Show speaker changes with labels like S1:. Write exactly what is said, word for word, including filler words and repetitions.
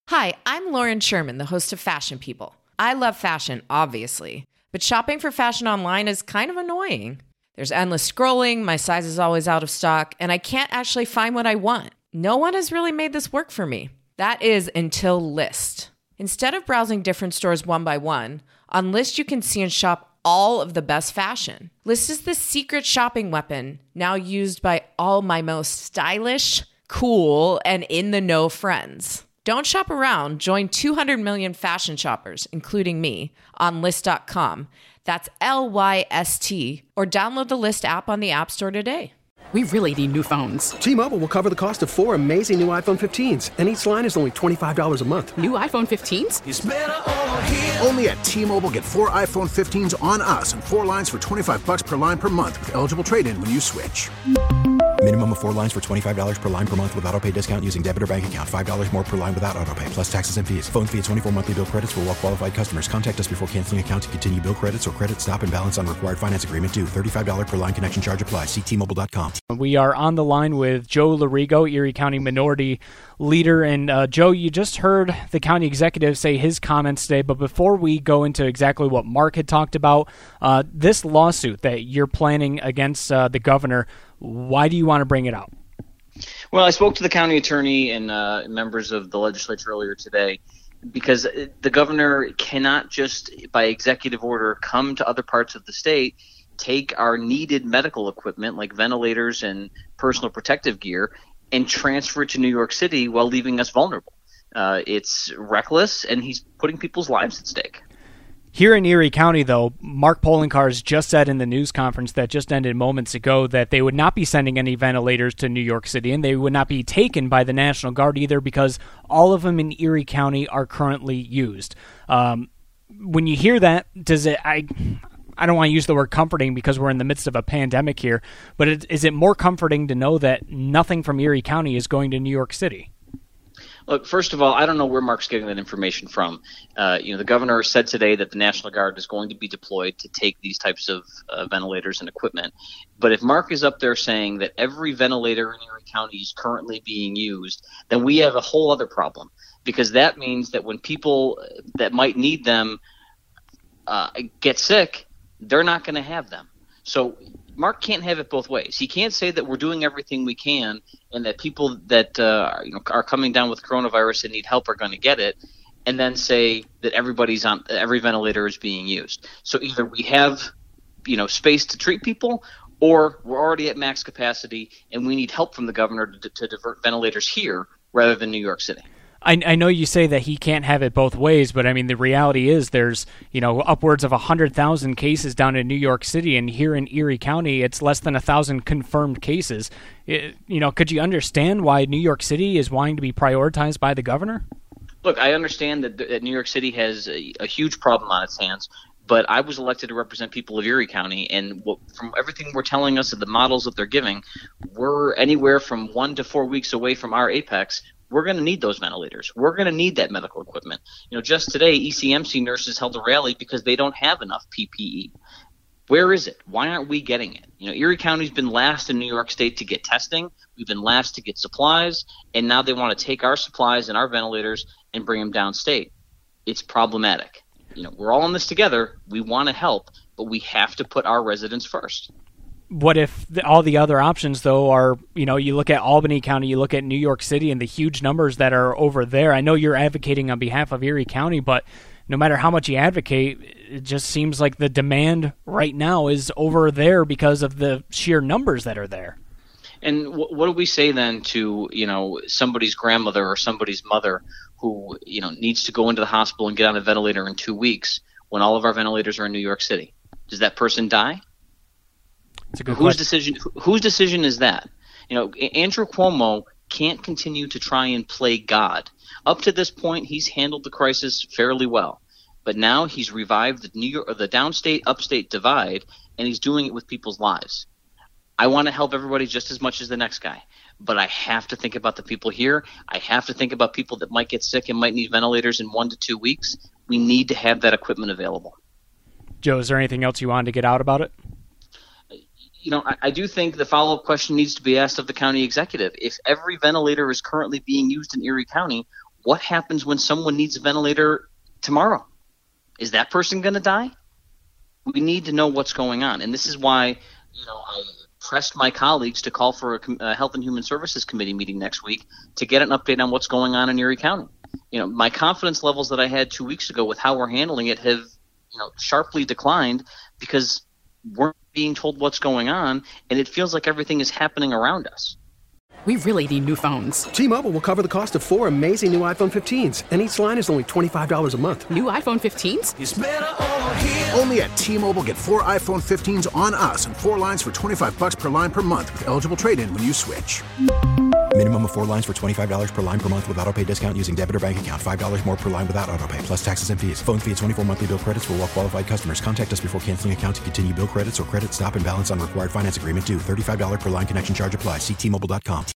S1: Hi, I'm Lauren Sherman, the host of Fashion People. I love fashion, obviously, but shopping for fashion online is kind of annoying. There's endless scrolling, my size is always out of stock, and I can't actually find what I want. No one has really made this work for me. That is until Lyst. Instead of browsing different stores one by one, on Lyst you can see and shop all of the best fashion. Lyst is the secret shopping weapon, now used by all my most stylish, cool, and in-the-know friends. Don't shop around. Join two hundred million fashion shoppers, including me, on Lyst dot com. That's L Y S T, or download the Lyst app on the App Store today.
S2: We really need new phones.
S3: T-Mobile will cover the cost of four amazing new iPhone fifteens, and each line is only twenty-five dollars a month.
S2: New iPhone fifteens?
S4: It's better over here.
S5: Only at T-Mobile, get four iPhone fifteens on us and four lines for twenty-five dollars per line per month with eligible trade-in when you switch.
S6: Minimum of four lines for twenty-five dollars per line per month with autopay discount using debit or bank account. five dollars more per line without autopay, plus taxes and fees. Phone fee at twenty-four monthly bill credits for well-qualified customers. Contact us before canceling account to continue bill credits or credit stop and balance on required finance agreement due. thirty-five dollars per line connection charge applies. See T Mobile dot com.
S7: We are on the line with Joe Lorigo, Erie County Minority Leader. And uh, Joe, you just heard the county executive say his comments today, but before we go into exactly what Mark had talked about, uh, this lawsuit that you're planning against uh, the governor, why do you want to bring it out?
S8: Well, I spoke to the county attorney and uh, members of the legislature earlier today because the governor cannot just, by executive order, come to other parts of the state, take our needed medical equipment like ventilators and personal protective gear and transfer it to New York City while leaving us vulnerable. Uh, it's reckless, and he's putting people's lives at stake.
S7: Here in Erie County, though, Mark Poloncarz just said in the news conference that just ended moments ago that they would not be sending any ventilators to New York City, and they would not be taken by the National Guard either because all of them in Erie County are currently used. Um, when you hear that, does it... I, I don't want to use the word comforting because we're in the midst of a pandemic here, but it, is it more comforting to know that nothing from Erie County is going to New York City?
S8: Look, first of all, I don't know where Mark's getting that information from. Uh, you know, the governor said today that the National Guard is going to be deployed to take these types of uh, ventilators and equipment. But if Mark is up there saying that every ventilator in Erie County is currently being used, then we have a whole other problem, because that means that when people that might need them uh, get sick, they're not going to have them. So Mark can't have it both ways. He can't say that we're doing everything we can and that people that uh, you know, are coming down with coronavirus and need help are going to get it, and then say that everybody's on every ventilator is being used. So either we have, you know, space to treat people, or we're already at max capacity and we need help from the governor to, to divert ventilators here rather than New York City.
S7: I, I know you say that he can't have it both ways, but I mean, the reality is there's, you know, upwards of one hundred thousand cases down in New York City, and here in Erie County, it's less than one thousand confirmed cases. It, you know, could you understand why New York City is wanting to be prioritized by the governor?
S8: Look, I understand that, that New York City has a, a huge problem on its hands, but I was elected to represent people of Erie County, and what, from everything we're telling us and the models that they're giving, we're anywhere from one to four weeks away from our apex. We're going to need those ventilators. We're going to need that medical equipment. You know, just today, E C M C nurses held a rally because they don't have enough P P E. Where is it? Why aren't we getting it? You know, Erie County's been last in New York State to get testing. We've been last to get supplies, and now they want to take our supplies and our ventilators and bring them downstate. It's problematic. You know, we're all in this together. We want to help, but we have to put our residents first.
S7: What if the, all the other options, though, are, you know, you look at Albany County, you look at New York City and the huge numbers that are over there. I know you're advocating on behalf of Erie County, but no matter how much you advocate, it just seems like the demand right now is over there because of the sheer numbers that are there.
S8: And w- what do we say then to, you know, somebody's grandmother or somebody's mother who, you know, needs to go into the hospital and get on a ventilator in two weeks when all of our ventilators are in New York City? Does that person die?
S7: It's a good
S8: whose
S7: question.
S8: decision? Whose decision is that? You know, Andrew Cuomo can't continue to try and play God. Up to this point, he's handled the crisis fairly well, but now he's revived the New York, or the downstate upstate divide, and he's doing it with people's lives. I want to help everybody just as much as the next guy, but I have to think about the people here. I have to think about people that might get sick and might need ventilators in one to two weeks. We need to have that equipment available.
S7: Joe, is there anything else you wanted to get out about it?
S8: You know, I, I do think the follow-up question needs to be asked of the county executive. If every ventilator is currently being used in Erie County, what happens when someone needs a ventilator tomorrow? Is that person going to die? We need to know what's going on. And this is why, you know, I pressed my colleagues to call for a, a Health and Human Services Committee meeting next week to get an update on what's going on in Erie County. You know, my confidence levels that I had two weeks ago with how we're handling it have, you know, sharply declined because we're being told what's going on, and it feels like everything is happening around us.
S2: We really need new phones.
S3: T-Mobile will cover the cost of four amazing new iPhone fifteens, and each line is only twenty-five dollars a month.
S2: New iPhone fifteens?
S5: It's better over here. Only at T-Mobile, get four iPhone fifteens on us and four lines for twenty-five bucks per line per month with eligible trade-in when you switch.
S6: Minimum of four lines for twenty-five dollars per line per month with autopay discount using debit or bank account. five dollars more per line without autopay, plus taxes and fees. Phone fee at twenty-four monthly bill credits for well-qualified customers. Contact us before canceling account to continue bill credits or credit stop and balance on required finance agreement due. thirty-five dollars per line connection charge applies. See T Mobile dot com.